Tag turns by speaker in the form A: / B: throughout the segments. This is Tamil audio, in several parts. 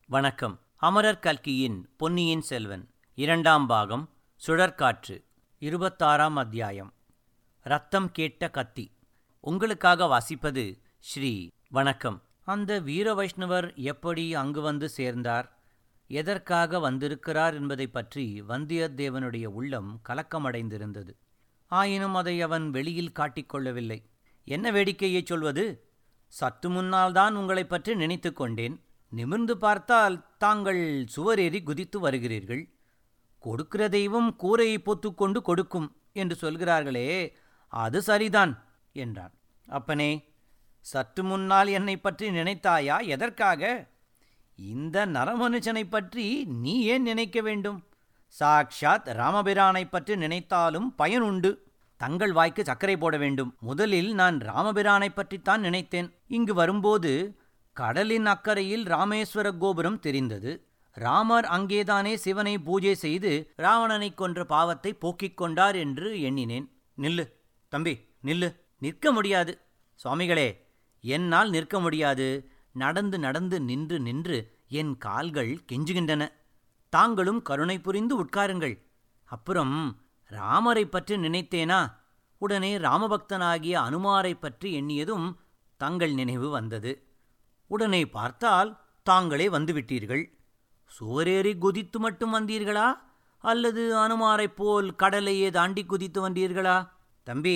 A: வணக்கம். அமரர் கல்கியின் பொன்னியின் செல்வன் 2ஆம் பாகம் சுழற்காற்று 26ஆம் அத்தியாயம் ரத்தம் கேட்ட கத்தி. உங்களுக்காக வாசிப்பது ஸ்ரீ. வணக்கம். அந்த வீர வைஷ்ணவர் எப்படி அங்கு வந்து சேர்ந்தார், எதற்காக வந்திருக்கிறார் என்பதை பற்றி வந்தியத்தேவனுடைய உள்ளம் கலக்கமடைந்திருந்தது. ஆயினும் அதை அவன் வெளியில் காட்டிக்கொள்ளவில்லை. என்ன வேடிக்கையை சொல்வது, சற்று முன்னால்தான் உங்களை பற்றி நினைத்து கொண்டேன். நிமிர்ந்து பார்த்தால் தாங்கள் சுவரேறி குதித்து வருகிறீர்கள். கொடுக்கிற தெய்வம் கூரையை பொத்துக்கொண்டு கொடுக்கும் என்று சொல்கிறார்களே, அது சரிதான் என்றான். அப்பனே, சற்று முன்னால் என்னை பற்றி நினைத்தாயா? எதற்காக? இந்த நரமனுஷனை பற்றி நீ ஏன் நினைக்க வேண்டும்? சாக்ஷாத் ராமபிரானை பற்றி நினைத்தாலும் பயனுண்டு. தங்கள் வாய்க்கு சர்க்கரை போட வேண்டும். முதலில் நான் ராமபிரானை பற்றித்தான் நினைத்தேன். இங்கு வரும்போது கடலின் அக்கறையில் ராமேஸ்வர கோபுரம் தெரிந்தது. ராமர் அங்கேதானே சிவனை பூஜை செய்து ராவணனை கொன்ற பாவத்தை போக்கிக் கொண்டார் என்று எண்ணினேன். நில்லு தம்பி, நில்லு. நிற்க முடியாது சுவாமிகளே, என்னால் நிற்க முடியாது. நடந்து நடந்து நின்று நின்று என் கால்கள் கெஞ்சுகின்றன. தாங்களும் கருணை புரிந்து உட்காருங்கள். அப்புறம் ராமரை பற்றி நினைத்தேனா, உடனே ராமபக்தனாகிய அனுமாரை பற்றி எண்ணியதும் தங்கள் நினைவு வந்தது. உடனே பார்த்தால் தாங்களே வந்துவிட்டீர்கள். சுவரேறி குதித்து மட்டும் வந்தீர்களா, அல்லது அனுமாரைப் போல் கடலையே தாண்டி குதித்து வந்தீர்களா? தம்பி,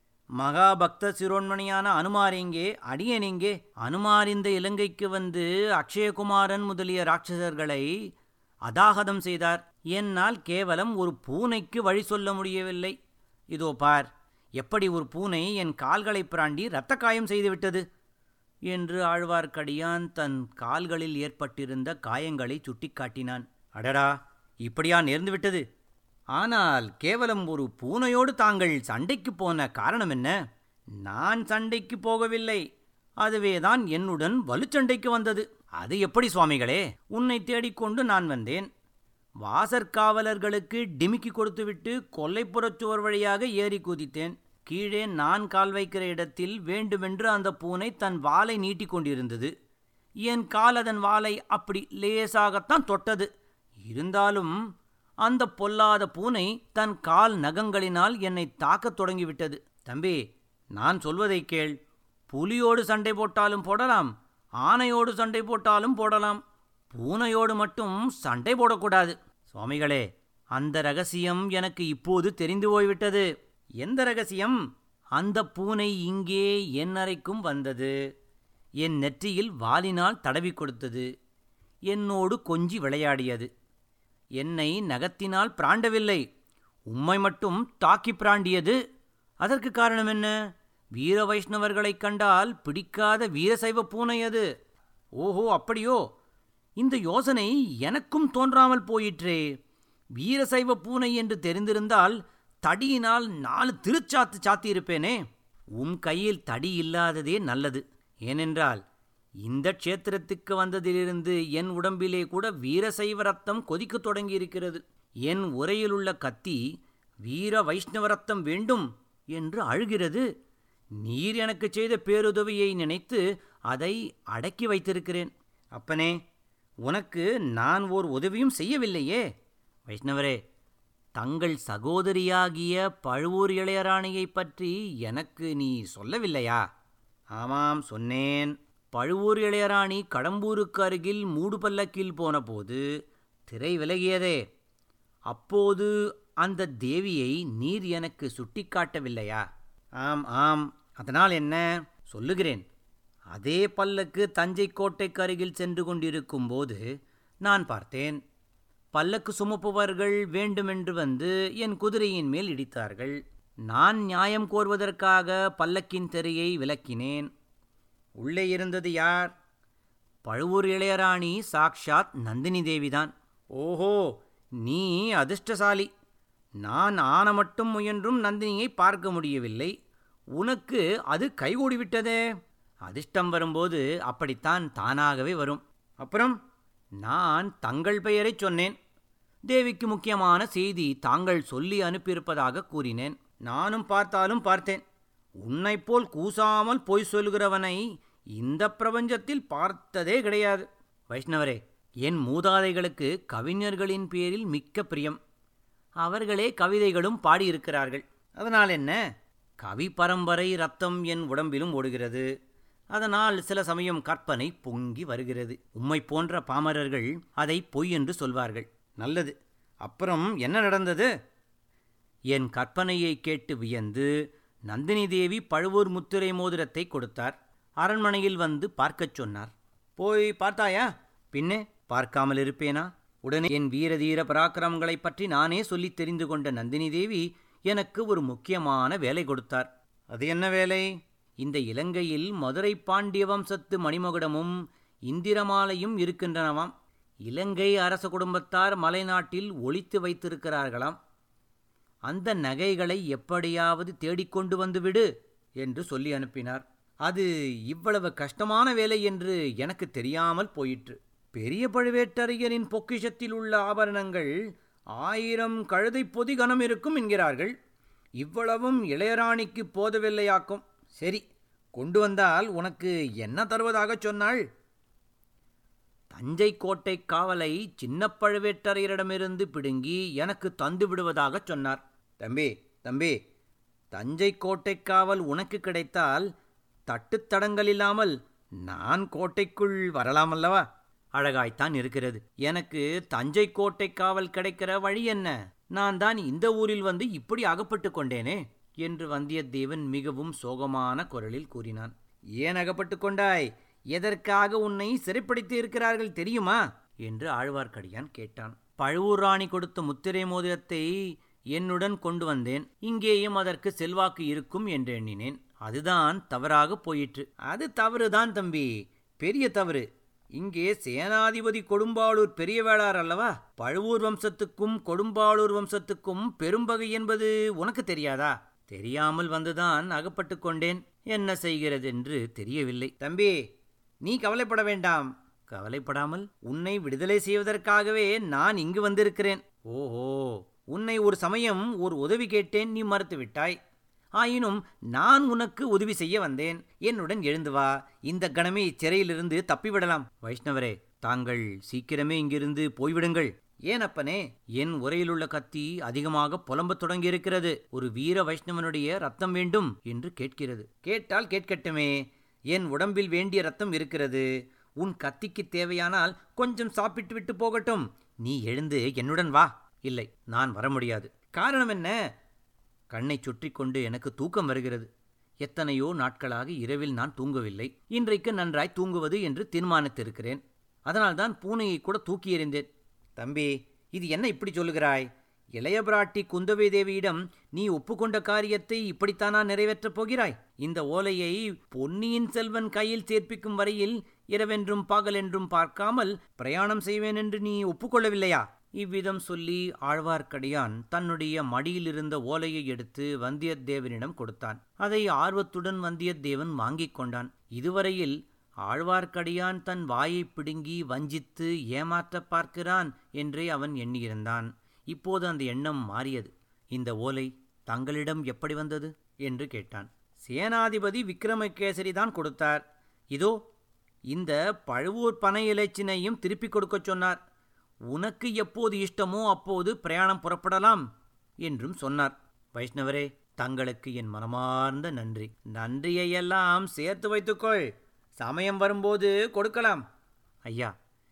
A: மகாபக்த சிரோன்மணியான அனுமார் எங்கே, அடியேன் எங்கே? அனுமார் இந்த இலங்கைக்கு வந்து அக்ஷயகுமாரன் முதலிய ராட்சசர்களை அதாகதம் செய்தார். என்னால் கேவலம் ஒரு பூனைக்கு வழி சொல்ல முடியவில்லை. இதோ பார், எப்படி ஒரு பூனை என் கால்களை பிராண்டி இரத்த காயம் செய்துவிட்டது என்று ஆழ்வார்க்கடியான் தன் கால்களில் ஏற்பட்டிருந்த காயங்களை சுட்டிக்காட்டினான். அடடா, இப்படியா நேர்ந்துவிட்டது? ஆனால் கேவலம் ஒரு பூனையோடு தாங்கள் சண்டைக்கு போன காரணம் என்ன? நான் சண்டைக்கு போகவில்லை, அதுவேதான் என்னுடன் வலுச்சண்டைக்கு வந்தது. அது எப்படி சுவாமிகளே? உன்னை தேடிக்கொண்டு நான் வந்தேன். வாசற்காவலர்களுக்கு டிமிக்கி கொடுத்துவிட்டு கொல்லைப்புறச் சுவர் வழியாக ஏறி குதித்தேன். கீழே நான் கால் வைக்கிற இடத்தில் வேண்டுமென்று அந்த பூனை தன் வாலை நீட்டிக் கொண்டிருந்தது. என் கால் அதன் வாலை அப்படி லேசாகத்தான் தொட்டது. இருந்தாலும் அந்த பொல்லாத பூனை தன் கால் நகங்களினால் என்னை தாக்கத் தொடங்கிவிட்டது. தம்பி, நான் சொல்வதை கேள். புலியோடு சண்டை போட்டாலும் போடலாம், ஆனையோடு சண்டை போட்டாலும் போடலாம். பூனையோடு மட்டும் சண்டை போடக்கூடாது. சுவாமிகளே, அந்த ரகசியம் எனக்கு இப்போது தெரிந்து போய்விட்டது. எந்த ரகசியம்? அந்த பூனை இங்கே என் அறைக்கும் வந்தது. என் நெற்றியில் வாலினால் தடவி கொடுத்தது. என்னோடு கொஞ்சி விளையாடியது. என்னை நகத்தினால் பிராண்டவில்லை, உம்மை மட்டும் தாக்கி பிராண்டியது. அதற்கு காரணம் என்ன? வீர வைஷ்ணவர்களைக் கண்டால் பிடிக்காத வீரசைவ பூனை அது. ஓஹோ, அப்படியோ? இந்த யோசனை எனக்கும் தோன்றாமல் போயிற்றே. வீரசைவ பூனை என்று தெரிந்திருந்தால் தடியினால் 4 திருச்சாத்து சாத்தியிருப்பேனே. உம் கையில் தடி இல்லாததே நல்லது. ஏனென்றால் இந்த க்ஷேத்திரத்துக்கு வந்ததிலிருந்து என் உடம்பிலே கூட வீரசைவ ரத்தம் கொதிக்கத் தொடங்கியிருக்கிறது. என் உரையிலுள்ள கத்தி வீர வைஷ்ணவ ரத்தம் வேண்டும் என்று அழுகிறது. நீர் எனக்கு செய்த பேருதவியை நினைத்து அதை அடக்கி வைத்திருக்கிறேன். அப்பனே, உனக்கு நான் ஓர் உதவியும் செய்யவில்லையே. வைஷ்ணவரே, தங்கள் சகோதரியாகிய பழுவூர் இளையராணியை பற்றி எனக்கு நீ சொல்லவில்லையா? ஆமாம், சொன்னேன். பழுவூர் இளையராணி கடம்பூருக்கு அருகில் மூடு பல்லக்கில் போனபோது திரை விலகியதே, அப்போது அந்த தேவியை நீர் எனக்கு சுட்டிக்காட்டவில்லையா? ஆம் ஆம், அதனால் என்ன? சொல்லுகிறேன். அதே பல்லக்கு தஞ்சை கோட்டைக்கு அருகில் சென்று கொண்டிருக்கும் போது நான் பார்த்தேன். பல்லக்கு சுமப்பவர்கள் வேண்டுமென்று வந்து என் குதிரையின் மேல் இடித்தார்கள். நான் நியாயம் கோருவதற்காக பல்லக்கின் திரையை விலக்கினேன். உள்ளே இருந்தது யார்? பழுவூர் இளையராணி சாக்ஷாத் நந்தினி தேவிதான். ஓஹோ, நீ அதிர்ஷ்டசாலி. நான் ஆன மட்டும் முயன்றும் நந்தினியை பார்க்க முடியவில்லை. உனக்கு அது கைகூடிவிட்டதே. அதிர்ஷ்டம் வரும்போது அப்படித்தான் தானாகவே வரும். அப்புறம் நான் தங்கள் பெயரை சொன்னேன். தேவிக்கு முக்கியமான செய்தி தாங்கள் சொல்லி அனுப்பியிருப்பதாக கூறினேன். நானும் பார்த்தாலும் பார்த்தேன். உன்னைப்போல் கூசாமல் பொய் சொல்கிறவனை இந்த பிரபஞ்சத்தில் பார்த்ததே கிடையாது. வைஷ்ணவரே, என் மூதாதைகளுக்கு கவிஞர்களின் பேரில் மிக்க பிரியம். அவர்களே கவிதைகளும் பாடியிருக்கிறார்கள். அதனால் என்ன? கவி பரம்பரை ரத்தம் என் உடம்பிலும் ஓடுகிறது. அதனால் சில சமயம் கற்பனை பொங்கி வருகிறது. உம்மை போன்ற பாமரர்கள் அதை பொய் என்று சொல்வார்கள். நல்லது, அப்புறம் என்ன நடந்தது? என் கற்பனையை கேட்டு வியந்து நந்தினி தேவி பழுவூர் முத்திரை மோதிரத்தை கொடுத்தார். அரண்மனையில் வந்து பார்க்கச் சொன்னார். போய் பார்த்தாயா? பின்னே பார்க்காமல் இருப்பேனா? உடனே என் வீரதீர பராக்கிரமங்களை பற்றி நானே சொல்லித் தெரிந்து கொண்ட நந்தினி தேவி எனக்கு ஒரு முக்கியமான வேலை கொடுத்தார். அது என்ன வேலை? இந்த இலங்கையில் மதுரை பாண்டிய வம்சத்து மணிமகுடமும் இந்திரமாலையும் இருக்கின்றனவாம். இலங்கை அரச குடும்பத்தார் மலைநாட்டில் ஒளித்து வைத்திருக்கிறார்களாம். அந்த நகைகளை எப்படியாவது தேடிக்கொண்டு வந்துவிடு என்று சொல்லி அனுப்பினார். அது இவ்வளவு கஷ்டமான வேலை என்று எனக்கு தெரியாமல் போயிற்று. பெரிய பழுவேட்டரையரின் பொக்கிஷத்தில் உள்ள ஆபரணங்கள் 1000 கழுதை பொதி கனம் இருக்கும் என்கிறார்கள். இவ்வளவும் இளையராணிக்கு போதவில்லையாக்கும். சரி, கொண்டு வந்தால் உனக்கு என்ன தருவதாகச் சொன்னாள்? தஞ்சை கோட்டை காவலை சின்ன பழுவேட்டரையரிடமிருந்து பிடுங்கி எனக்கு தந்து விடுவதாகச் சொன்னார். தம்பி தம்பி, தஞ்சை கோட்டை காவல் உனக்கு கிடைத்தால் தட்டுத்தடங்கள் இல்லாமல் நான் கோட்டைக்குள் வரலாமல்லவா? அழகாய்த்தான் இருக்கிறது. எனக்கு தஞ்சை கோட்டை காவல் கிடைக்கிற வழி என்ன? நான் தான் இந்த ஊரில் வந்து இப்படி அகப்பட்டு கொண்டேனே என்று வந்தியத்தேவன் மிகவும் சோகமான குரலில் கூறினான். ஏன் அகப்பட்டு கொண்டாய்? எதற்காக உன்னை சிறைப்படுத்தி இருக்கிறார்கள் தெரியுமா என்று ஆழ்வார்க்கடியான் கேட்டான். பழுவூர் ராணி கொடுத்த முத்திரை மோதிரத்தை என்னுடன் கொண்டு வந்தேன். இங்கேயும் அதற்கு செல்வாக்கு இருக்கும் என்று எண்ணினேன். அதுதான் தவறாக போயிற்று. அது தவறுதான் தம்பி, பெரிய தவறு. இங்கே சேனாதிபதி கொடும்பாளூர் பெரிய வேளார் அல்லவா? பழுவூர் வம்சத்துக்கும் கொடும்பாளூர் வம்சத்துக்கும் பெரும்பகை என்பது உனக்கு தெரியாதா? தெரியாமல் வந்துதான் அகப்பட்டு கொண்டேன். என்ன செய்கிறது என்று தெரியவில்லை. தம்பி, நீ கவலைப்பட வேண்டாம். கவலைப்படாமல் உன்னை விடுதலை செய்வதற்காகவே நான் இங்கு வந்திருக்கிறேன். ஓஹோ, உன்னை ஒரு சமயம் ஒரு உதவி கேட்டேன், நீ மறுத்துவிட்டாய். ஆயினும் நான் உனக்கு உதவி செய்ய வந்தேன். என்னுடன் எழுந்து வா. இந்த கணமே இச்சிறையிலிருந்து தப்பிவிடலாம். வைஷ்ணவரே, தாங்கள் சீக்கிரமே இங்கிருந்து போய்விடுங்கள். ஏன் அப்பனே? என் உரையிலுள்ள கத்தி அதிகமாக புலம்பத் தொடங்கியிருக்கிறது. ஒரு வீர வைஷ்ணவனுடைய ரத்தம் வேண்டும் என்று கேட்கிறது. கேட்டால் கேட்கட்டுமே, என் உடம்பில் வேண்டிய ரத்தம் இருக்கிறது. உன் கத்திக்கு தேவையானால் கொஞ்சம் சாப்பிட்டு விட்டு போகட்டும். நீ எழுந்து என்னுடன் வா. இல்லை, நான் வர முடியாது. காரணம் என்ன? கண்ணை சுற்றி கொண்டு எனக்கு தூக்கம் வருகிறது. எத்தனையோ நாட்களாக இரவில் நான் தூங்கவில்லை. இன்றைக்கு நன்றாய் தூங்குவது என்று தீர்மானித்திருக்கிறேன். அதனால்தான் பூனையை கூட தூக்கி எறிந்தேன். தம்பி, இது என்ன இப்படி சொல்லுகிறாய்? இளைய பிராட்டி குந்தவை தேவியிடம் நீ ஒப்புக்கொண்ட காரியத்தை இப்படித்தானா நிறைவேற்றப் போகிறாய்? இந்த ஓலையை பொன்னியின் செல்வன் கையில் சேர்ப்பிக்கும் வரையில் இரவென்றும் பகலென்றும் பார்க்காமல் பிரயாணம் செய்வேன் என்று நீ ஒப்புக்கொள்ளவில்லையா? இவ்விதம் சொல்லி ஆழ்வார்க்கடியான் தன்னுடைய மடியிலிருந்த ஓலையை எடுத்து வந்தியத்தேவனிடம் கொடுத்தான். அதை ஆர்வத்துடன் வந்தியத்தேவன் வாங்கிக் கொண்டான். இதுவரையில் ஆழ்வார்க்கடியான் தன் வாயை பிடுங்கி வஞ்சித்து ஏமாற்ற பார்க்கிறான் என்றே அவன் எண்ணியிருந்தான். இப்போது அந்த எண்ணம் மாறியது. இந்த ஓலை தங்களிடம் எப்படி வந்தது என்று கேட்டான். சேனாதிபதி விக்ரமகேசரிதான் கொடுத்தார். இதோ இந்த பழுவூர் பனை இலைச்சினையும் திருப்பிக் கொடுக்கச் சொன்னார். உனக்கு எப்போது இஷ்டமோ அப்போது பிரயாணம் புறப்படலாம் என்றும் சொன்னார். வைஷ்ணவரே, தங்களுக்கு என் மனமார்ந்த நன்றி. நன்றியையெல்லாம் சேர்த்து வைத்துக்கொள். சமயம் வரும்போது கொடுக்கலாம். ஐயா,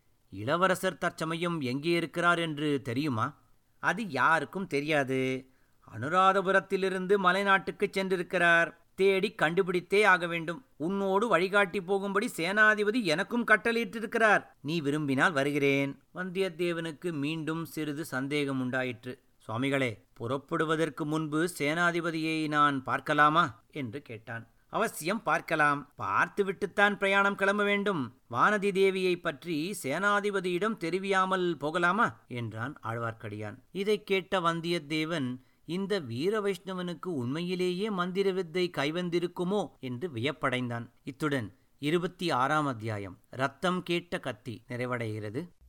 A: இளவரசர் தற்சமயம் எங்கே இருக்கிறார் என்று தெரியுமா? அது யாருக்கும் தெரியாது. அனுராதபுரத்திலிருந்து மலைநாட்டுக்கு சென்றிருக்கிறார். தேடி கண்டுபிடித்தே ஆக வேண்டும். உன்னோடு வழிகாட்டி போகும்படி சேனாதிபதி எனக்கும் கட்டளையிட்டிருக்கிறார். நீ விரும்பினால் வருகிறேன். வந்தியத்தேவனுக்கு மீண்டும் சிறிது சந்தேகம் உண்டாயிற்று. சுவாமிகளே, புறப்படுவதற்கு முன்பு சேனாதிபதியை நான் பார்க்கலாமா என்று கேட்டான். அவசியம் பார்க்கலாம். பார்த்துவிட்டுத்தான் பிரயாணம் கிளம்ப வேண்டும். வானதி தேவியை பற்றி சேனாதிபதியிடம் தெரிவியாமல் போகலாமா என்றான் ஆழ்வார்க்கடியான். இதைக் கேட்ட வந்தியத்தேவன் இந்த வீர வைஷ்ணவனுக்கு உண்மையிலேயே மந்திர வித்தை கைவந்திருக்குமோ என்று வியப்படைந்தான். இத்துடன் 26ஆம் அத்தியாயம் ரத்தம் கேட்ட கத்தி நிறைவடைகிறது.